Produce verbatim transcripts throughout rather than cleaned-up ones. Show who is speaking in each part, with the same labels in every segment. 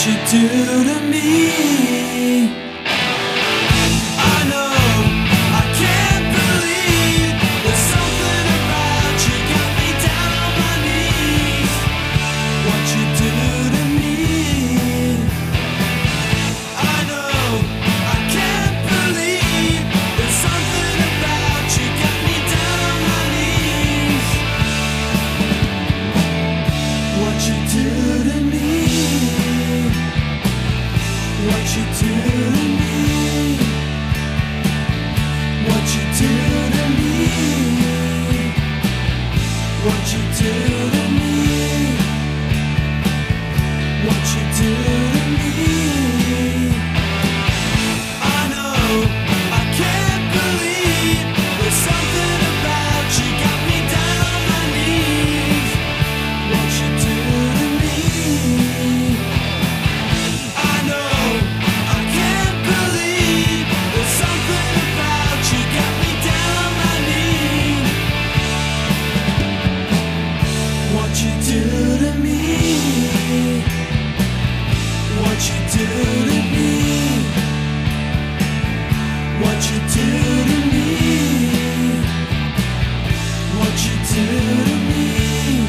Speaker 1: you do to me. I know I can't believe there's something about you got me down on my knees. What you do to me. I know I can't believe there's something about you got me down on my knees. What you do to me. What you do to me. What you do to me. What you do to me. What you do to me. I know I can't believe there's something about you got me down on my knees. What you do to me. I know I can't believe there's something about you got me down on my knees. What you do to me. What you do to me. What you do to me. What you do to me.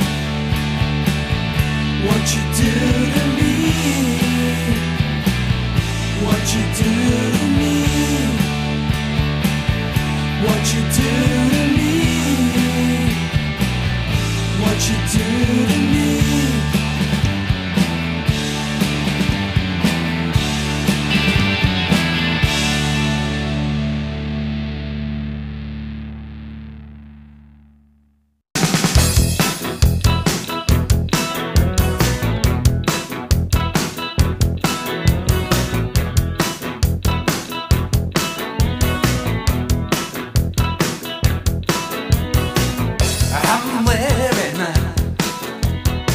Speaker 1: What you do to me. What you do to me. What you do to me. What you do to me. I'm wearing my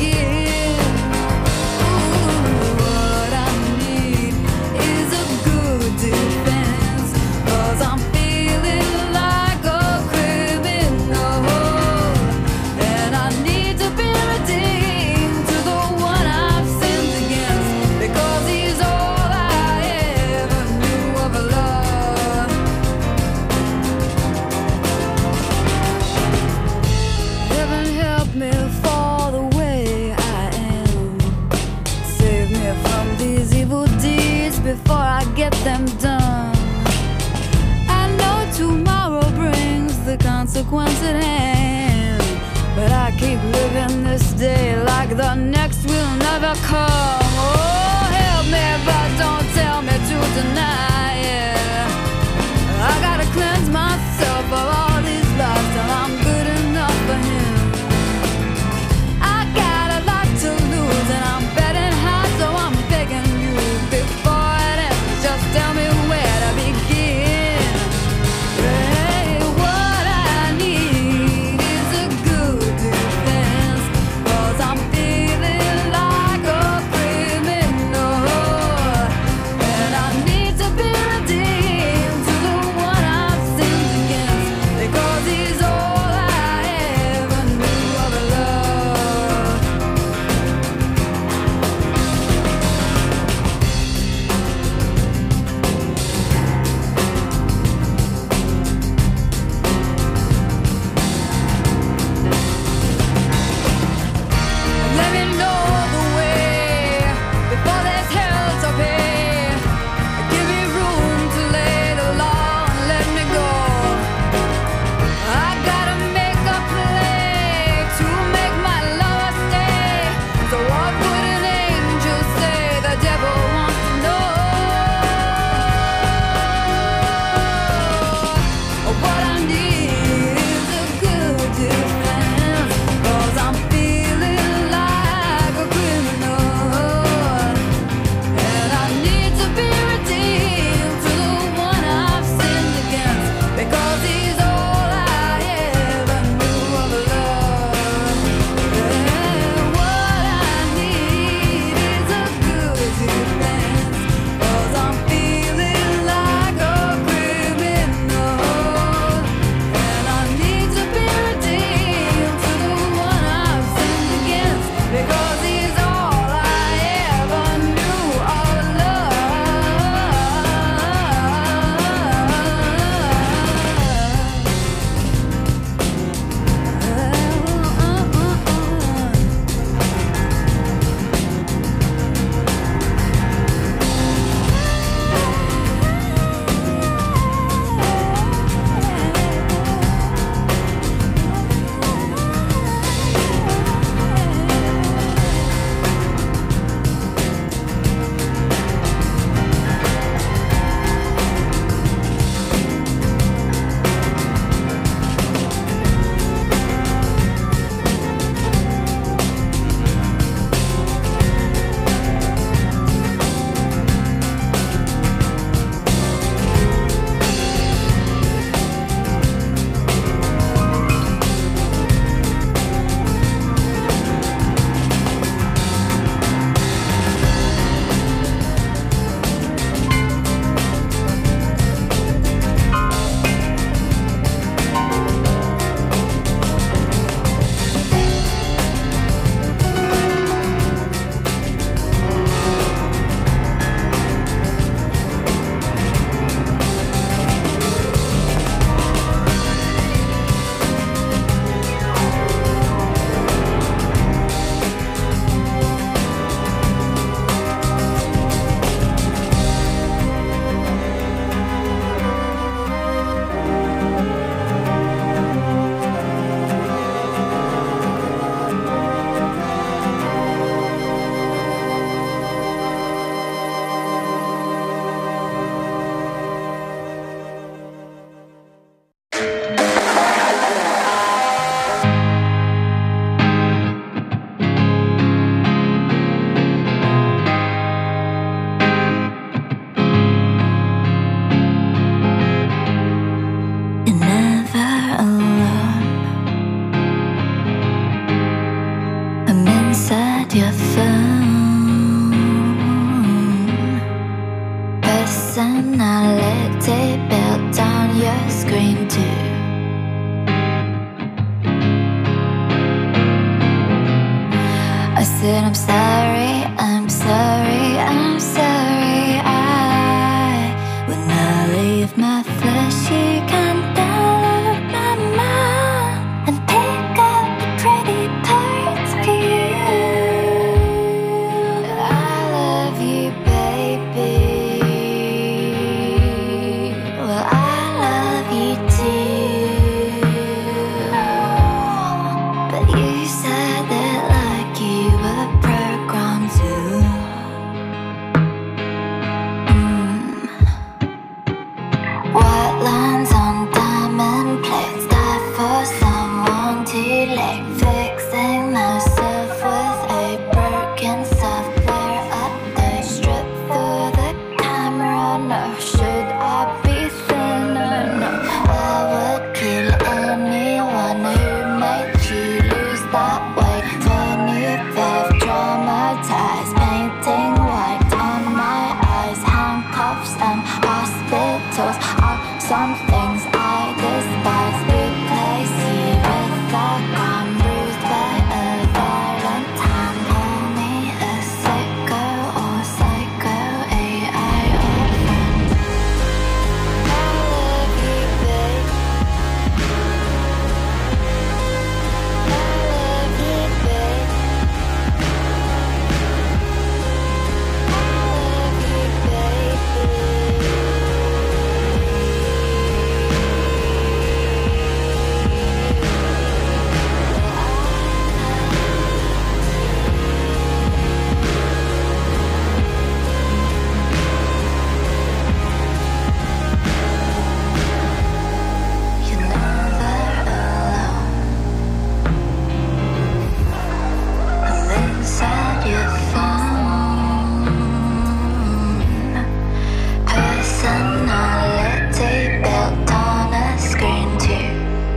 Speaker 2: begin? Ooh, what I need is a good defense, 'cause I'm feeling like a criminal, and I need to be redeemed to the one I've sinned against, because he's all I ever knew of love. Heaven help me fall the way I am. Save me from these evil deeds before I get them done. I know tomorrow brings the consequence at hand, but I keep living this day like the next will never come. Oh, help me, but don't tell me to deny it. I gotta cleanse myself of all these lies till I'm good enough for him. I got a lot to lose and I'm betting high, so I'm begging you before it ends, just tell me where to begin. Hey, what I need is a good defense, 'cause I'm feeling like a criminal, and I need to be inside your phone. Personality built on your screen too. I said I'm sorry, I'm sorry, I'm sorry. I will not leave my flesh. You can download my mind and pick up the pretty parts for you. I love you, baby. Well, I love you too. But you said that like you were programmed to. Mm. White lines on diamond plates, die for someone too late. Fixing myself with a broken software update. Strip for the camera, no. Should I be thinner? No. I would kill anyone who made you lose that weight. twenty-five traumatized, painting white on my eyes. Handcuffs and hospitals are some things I despise. Replace you with a gun, bruised by a violent hand. Call me a psycho or psycho, A I or friend. I love you, babe. I love you, babe. I love you, baby. You're never alone. And inside your phone, personality built on a screen too.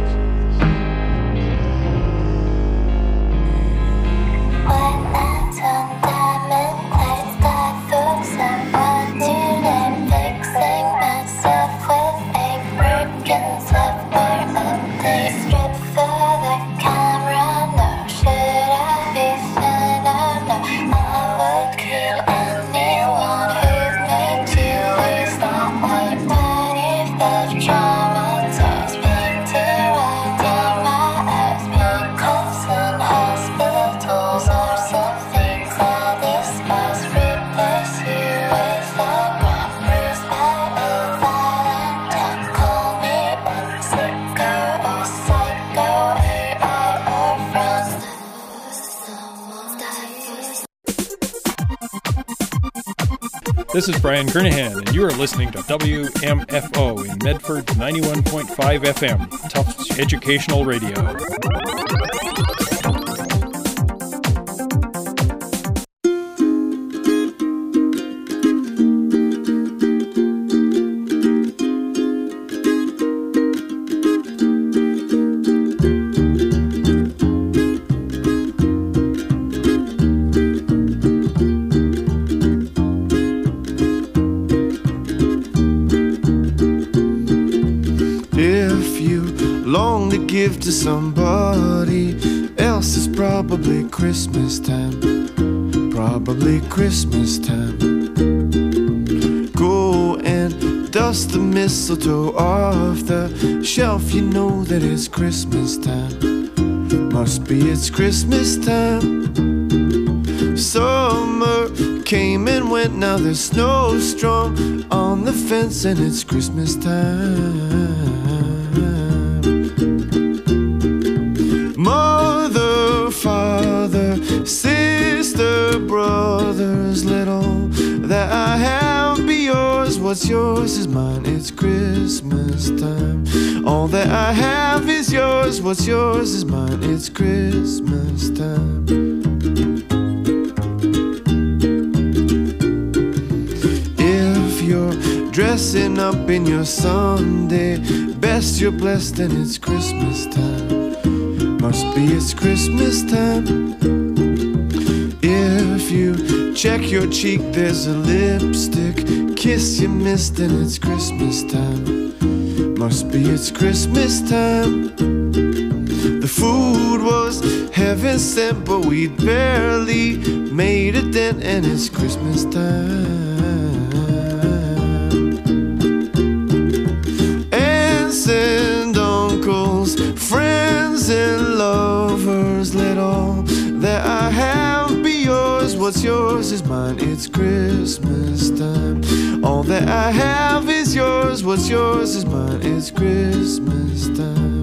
Speaker 2: White lines on diamond plates, die for someone too late. Fixing myself with a broken software update. Strip for the camera, no. Should I be thinner? No. I would kill anyone who made you lose that weight. twenty-five traumatized, painted right on my eyes. Handcuffs and hospitals are some things I despise. Replace you with a gun, bruised by a violent hand. Call me a sicko or psycho, A I or friend.
Speaker 3: This is Brian Kernahan, and you are listening to W M F O in Medford ninety-one point five F M, Tufts Educational Radio.
Speaker 1: If you long to give to somebody else, it's probably Christmas time. Probably Christmas time. Go and dust the mistletoe off the shelf. You know that it's Christmas time. Must be it's Christmas time. Summer came and went, now there's snowstorm on the fence, and it's Christmas time. Mother, father, sister, brothers, little that I have be yours. What's yours is mine, it's Christmas time. All that I have is yours. What's yours is mine, it's Christmas time. If you're dressing up in your Sunday best, you're blessed and it's Christmas time. Must be it's Christmas time. check your cheek, there's a lipstick. Kiss you missed and it's Christmas time. Must be it's Christmas time. The food was heaven sent, but we'd barely made a dent, and it's Christmas time. Aunts and uncles, friends and lovers, let all that I have be yours. What's yours is mine, it's Christmas time. All that I have is yours. What's yours is mine, it's Christmas time.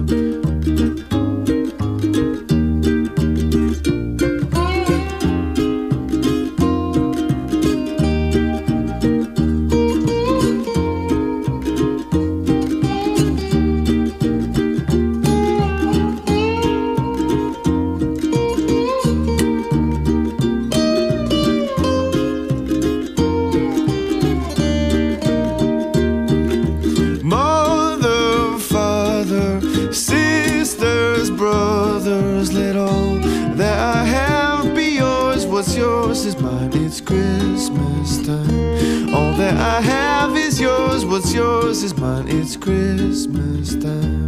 Speaker 1: I have is yours, what's yours is mine, it's Christmas time.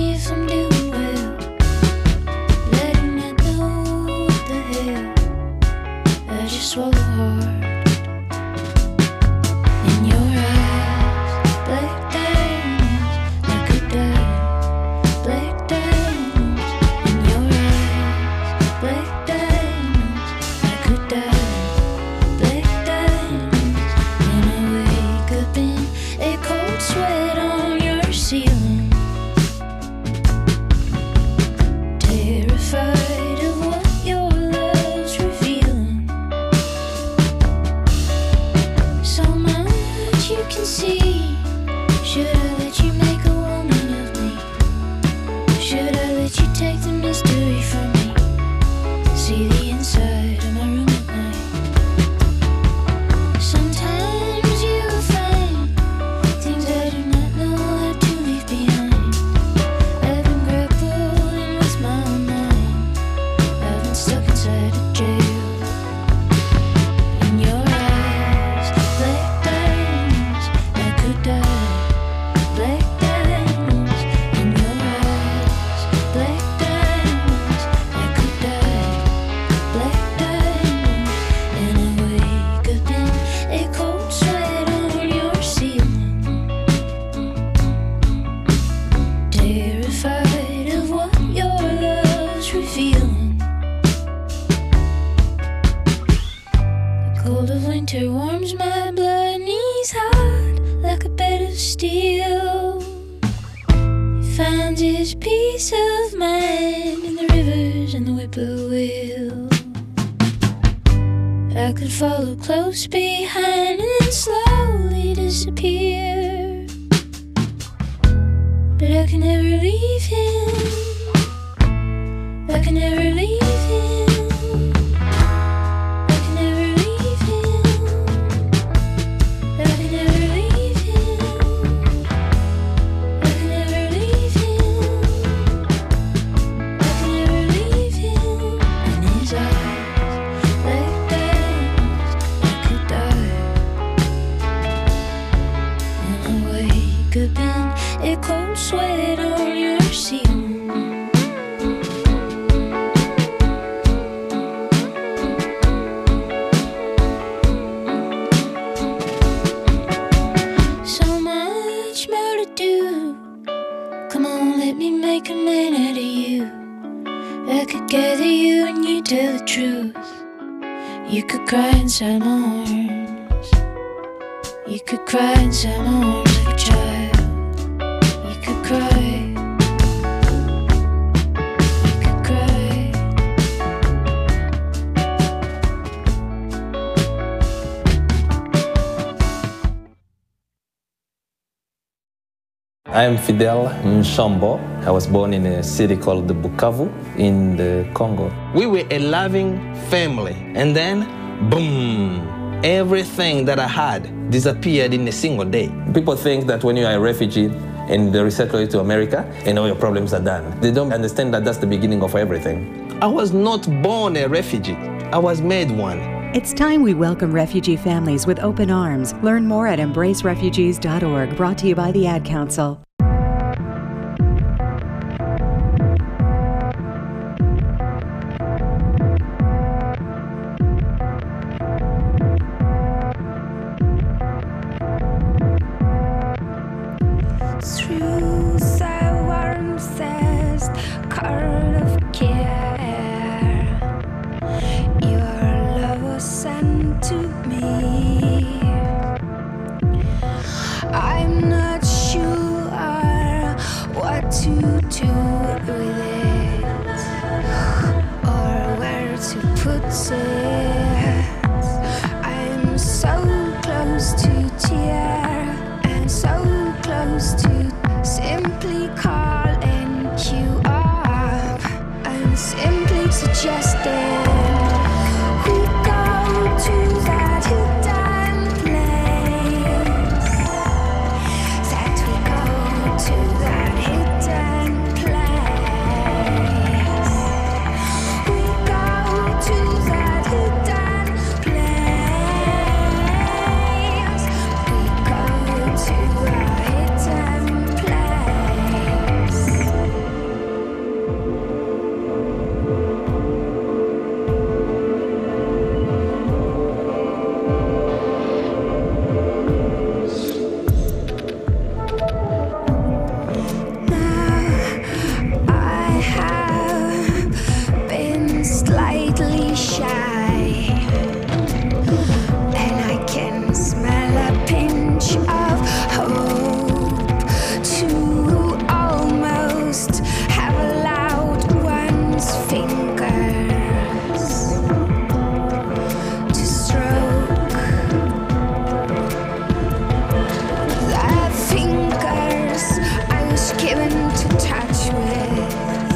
Speaker 2: me if I'm doing well. Let him not know what the hell I just swallow hard. In your eyes, black diamonds, I could die. Black diamonds, in your eyes, black diamonds, I could die. Black diamonds, and I wake up in a cold sweat on your ceiling. Terrified of what your love's revealing. So much you can see. Should I let you make a woman of me? Should I let you take the mystery from me? See the inside of my room at night. Sometimes you will find things I do not know how to leave behind. I've been grappling with my own mind. I've been stuck inside a jail. In your eyes, black diamonds, I could die. Black diamonds, in your eyes, black diamonds, I could die. Black diamonds, and I wake up in a cold sweat on your ceiling. Terrified of what your love's revealing. The cold of winter warms my blood, knees hot like a bed of steel. He finds his peace of mind in the rivers and the whippoorwill. I could follow close behind and then slowly disappear. But I can never leave him. I can never leave him. I can never leave him. I can never leave him. I can never leave him. I can never leave him. In his eyes, like diamonds, I could die. And I wake up in a cold sweat on your ceiling. So much more to do. Come on, let me make a man out of you. I could gather you and you tell the truth. You could cry inside my arms. You could cry inside my arms like a child. You could cry. You could cry.
Speaker 4: I am Fidel Nshambo. I was born in a city called Bukavu in the Congo. We were a loving family, and then, boom, everything that I had disappeared in a single day. People think that when you are a refugee and they resettle you to America, and all your problems are done. They don't understand that that's the beginning of everything. I was not born a refugee. I was made one.
Speaker 5: It's time we welcome refugee families with open arms. Learn more at embrace refugees dot org, brought to you by the Ad Council.
Speaker 2: Through the warmest current of care, your love was sent to me. I'm not sure fingers to stroke. The fingers I was given to touch with.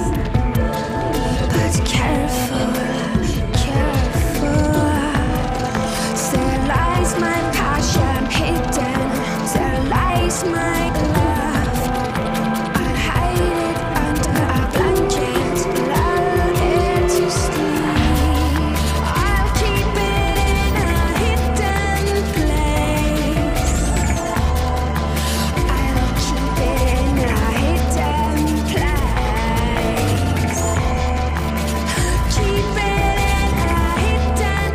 Speaker 2: But careful, careful. There lies my passion hidden. There lies my love. I'll hide it under a blanket, lull it to sleep. I'll keep it in a hidden place. I'll keep it in a hidden place. Keep it in a hidden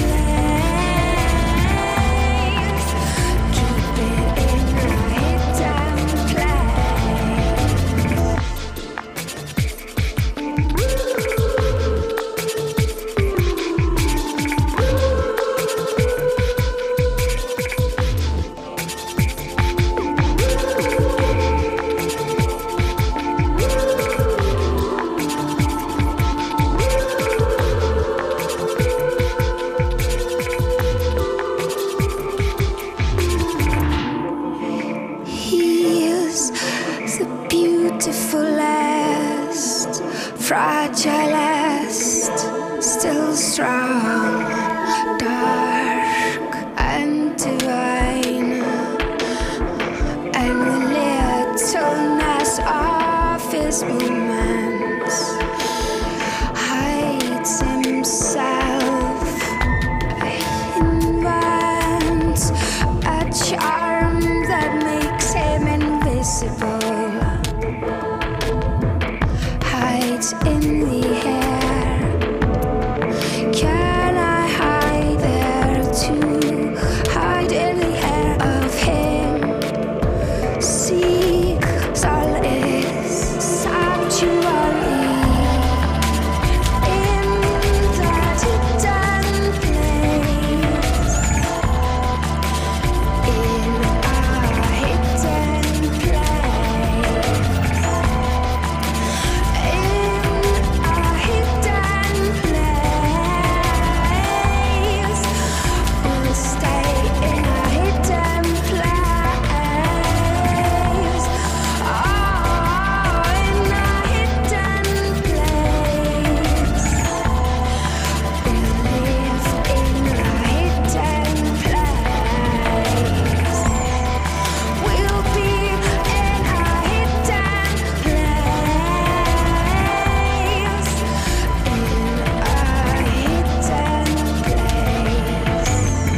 Speaker 2: place. Keep it in a hidden He is the beautifulest, fragilest, still strong, dark and divine, and the littleness of his movements hides himself, invents a charm that makes him invisible, hides in the air. Can I hide there too? Hide in the air of him. Seek solace, sanctuary in that hidden place. In a hidden place. In a hidden place. We'll stay in a hidden place. Oh, in a hidden place. We'll live in a hidden place. We'll be in a hidden place. In a hidden place.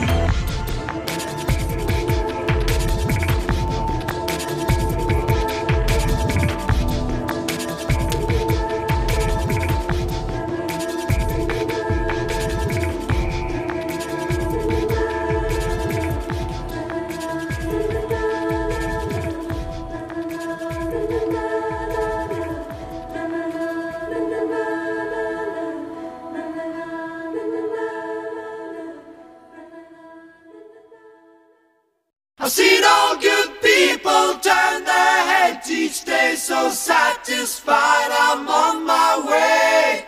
Speaker 1: I've seen all good people turn their heads each day, so satisfied I'm on my way.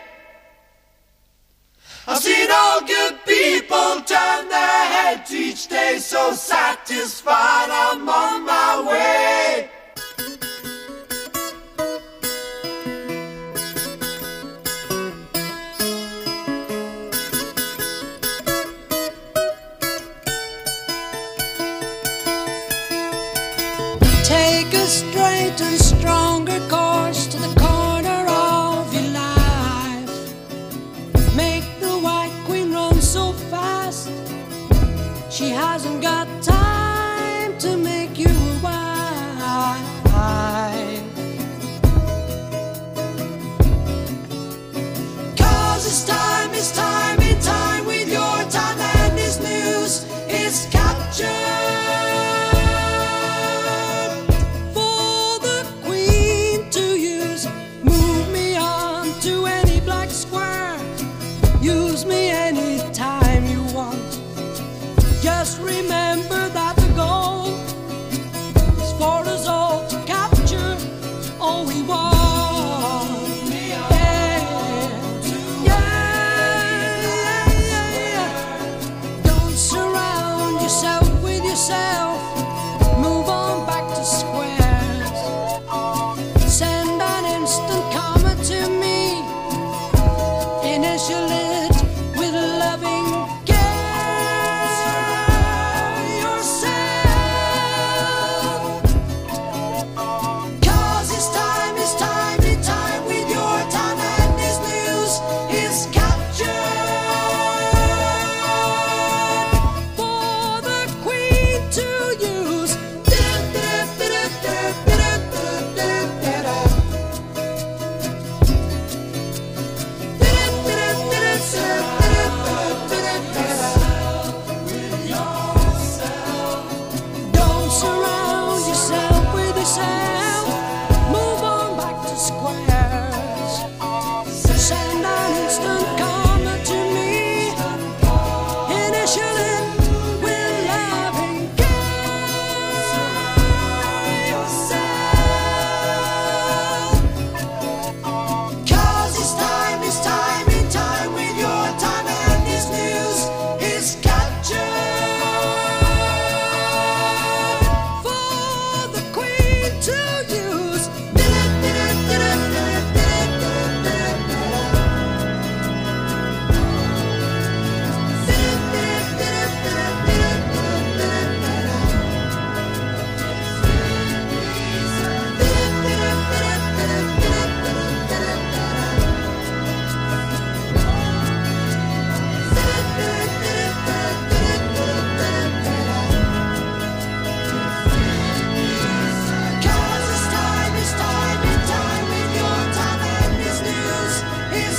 Speaker 1: I've seen all good people turn their heads each day, so satisfied I'm on my way.
Speaker 6: Take a straight and stronger course to the corner of your life. Make the White Queen run so fast, she hasn't got time to make you a wife. 'Cause it's time, it's time, in time with your time, and this news is captured. For the Queen to use, move me on to any black square. Use me anytime you want. Just remember that the goal is for us all to capture all we want. Yeah. instant karma to me. Initial it with loving care yourself. Cause it's time, it's time, it's time with your time, and this news is captured for the queen to use. Don't surround yourself with yourself. Move on back to squares. Send an instant karma to me. Initial it with loving care yourself. Cause it's time, it's time, in time with your time, and this news is captured for the queen to use. Cause it's time, it's time, in time with your time, and this news is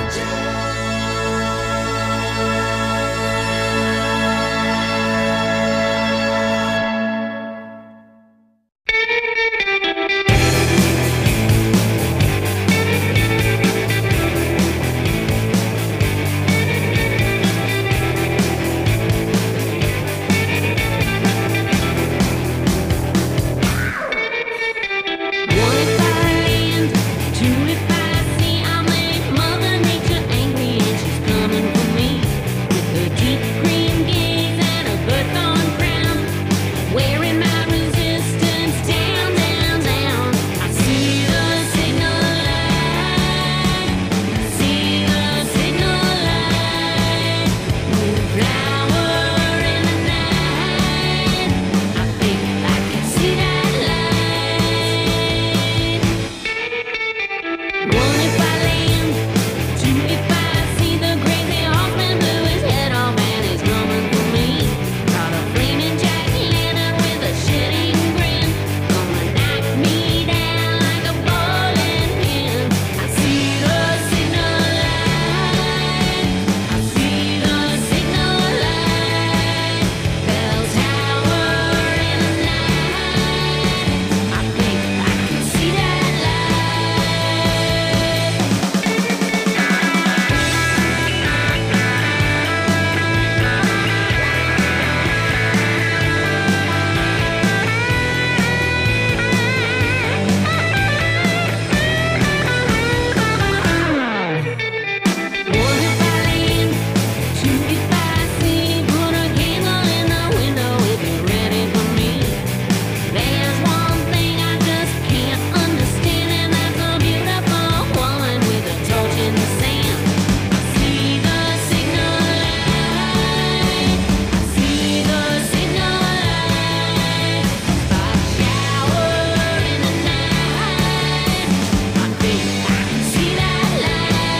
Speaker 7: One if I land, two if I see, I'll make Mother Nature angry and she's coming for me. With her deep green gaze and a bird-thorn crown, wearing my resistance down, down, down. I see the signal light, see the signal light, with a flower in the night. I think I can see that light. One if I land, two if I see the crazy horseman blew his head off and he's coming for me. Got a flaming jack-o'-lantern with a shitting grin, gonna knock me down like a bowling pin. I see the signal light, I see the signal light, bells tower in the night. I think I can see that light. One if I land, two if I see, put a candle in the window if you're ready for me. There's one thing I just can't understand, and that's a beautiful woman with a torch in the sand. I see the signal light, I see the signal light, spot shower in the night. I think I can see that light.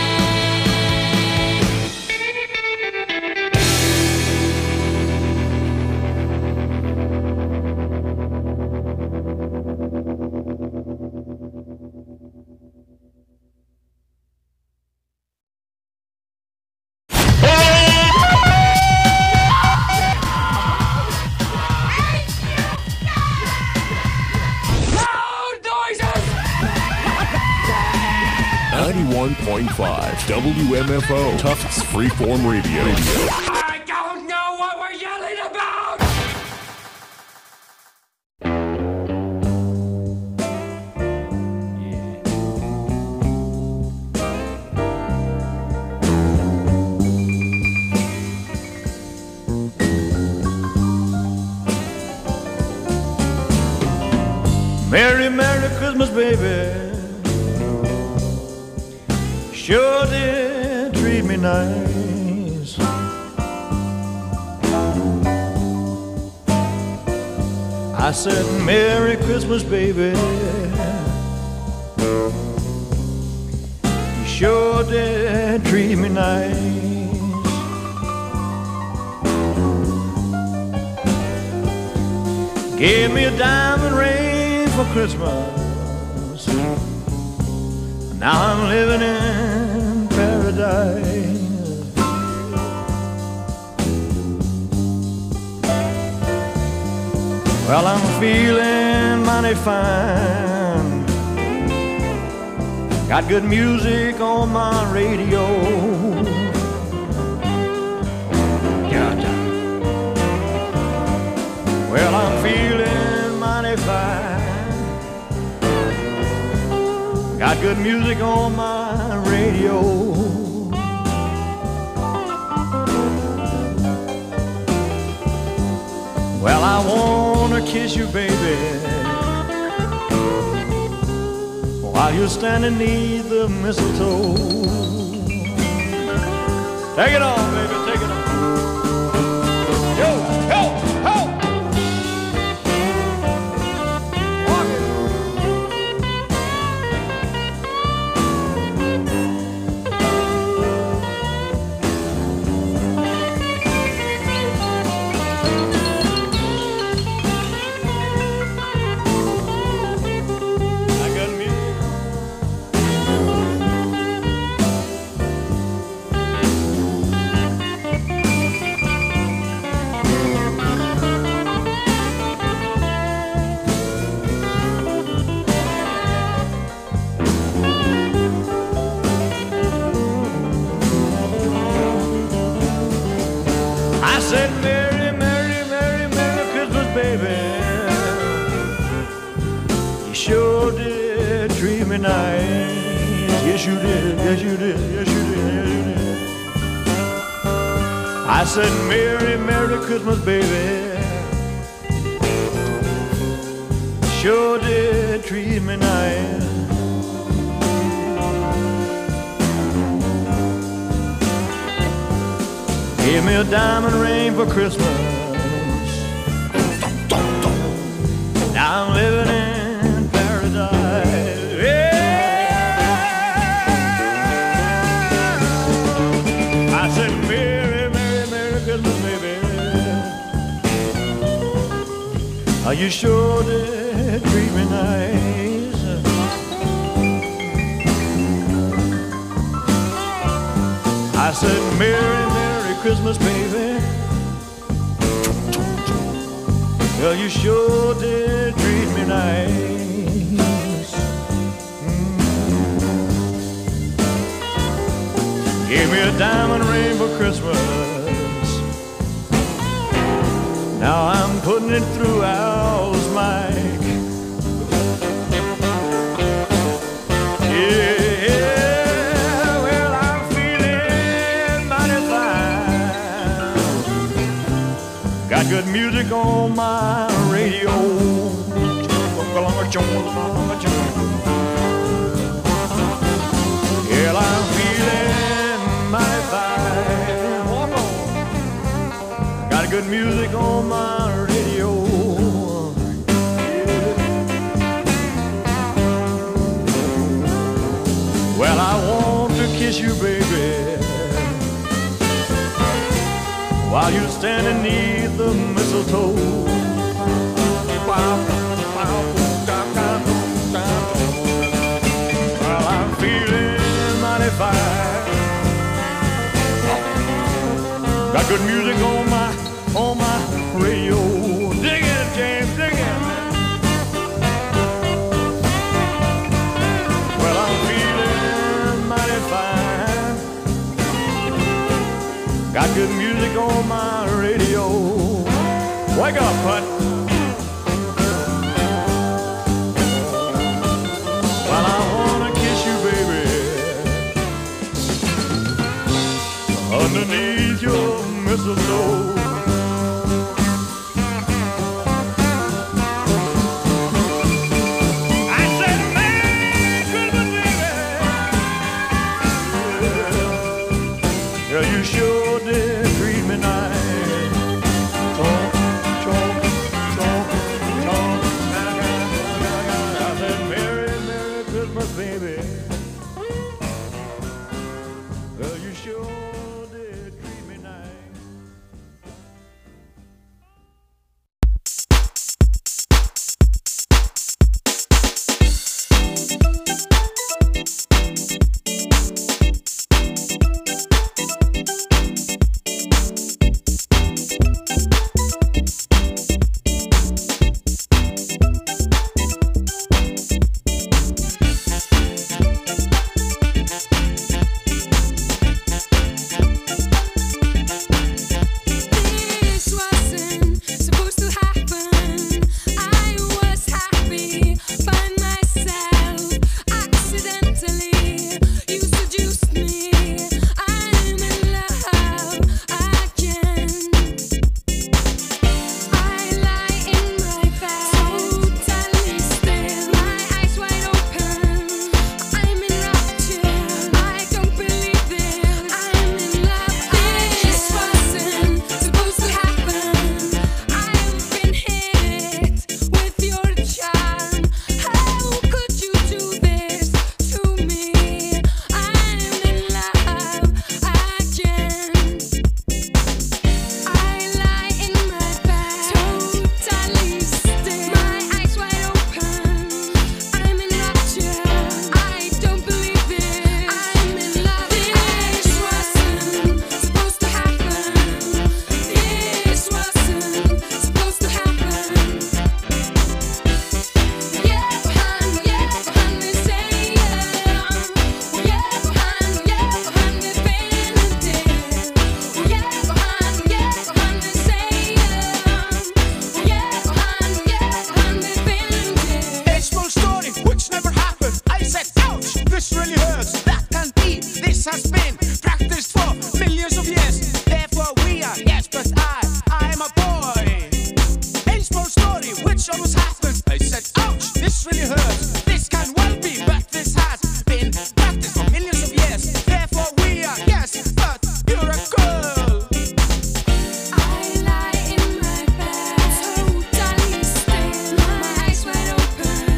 Speaker 8: ninety-one point five W M F O Tufts Freeform Radio.
Speaker 1: I don't know what we're yelling about!
Speaker 9: Merry, Merry Christmas, baby. sure did treat me nice. I said, Merry Christmas, baby. You sure did treat me nice. Gave me a diamond ring for Christmas. Now I'm living in paradise. Well, I'm feeling mighty fine. Got good music on my radio. Well, I'm feeling mighty fine. Got good music on my radio. Well, I wanna kiss you, baby, while you're standing neath the mistletoe. Take it on, baby, take it on. Yo, yo, ho! Yes, you did, yes, you did, yes, you did, yes, you did. I said, Merry, Merry Christmas, baby. Sure did treat me nice. Gave me a diamond ring for Christmas. Now I'm living in paradise. You sure did treat me nice. I said, Merry, Merry Christmas, baby. Well, you sure did treat me nice. Mm. Gave me a diamond ring for Christmas. Now I'm putting it through Al's mic. Yeah, well, I'm feeling mighty fine. Got good music on my radio. Yeah, I'm feeling mighty fine. Walk on. Got good music on my radio. Well, I want to kiss you, baby, while you're standing neath the mistletoe. Well, I'm feeling mighty fine. Got good music on my on my radio. Dig it, James, dig it. Well, I'm feeling mighty fine. Got good music on my radio. Wake up, Put. Well, I wanna kiss you, baby, underneath your mistletoe. Well, you sure did treat me nice. Talk, talk, talk, talk. I said, Merry, Merry Christmas, baby. Well, you sure did treat me nice.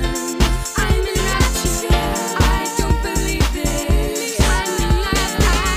Speaker 2: I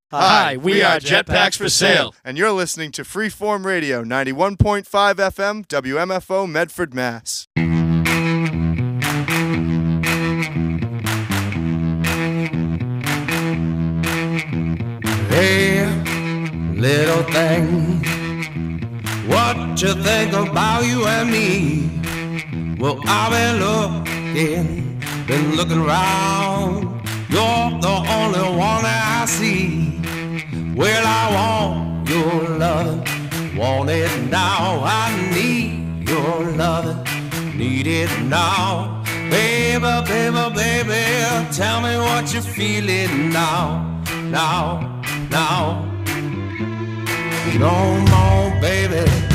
Speaker 10: Hi, we are Jetpacks for Sale.
Speaker 11: And you're listening to Freeform Radio, ninety-one point five F M, W M F O, Medford, Mass.
Speaker 12: Hey, little thing, what you think about you and me? Well, I've been looking, been looking around. You're the only one that I see. Well, I want your love, want it now. I need your love, need it now. Baby, baby, baby, tell me what you're feeling now, now, now. Come on, baby.